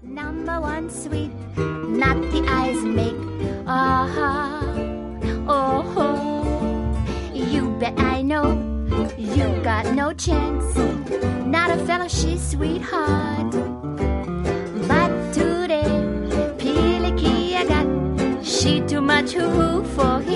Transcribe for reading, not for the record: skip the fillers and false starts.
Number one sweet, not the eyes make. You bet I know you got no chance. Not a fellowship sweetheart. But today, Piliki I got. She too much hoo for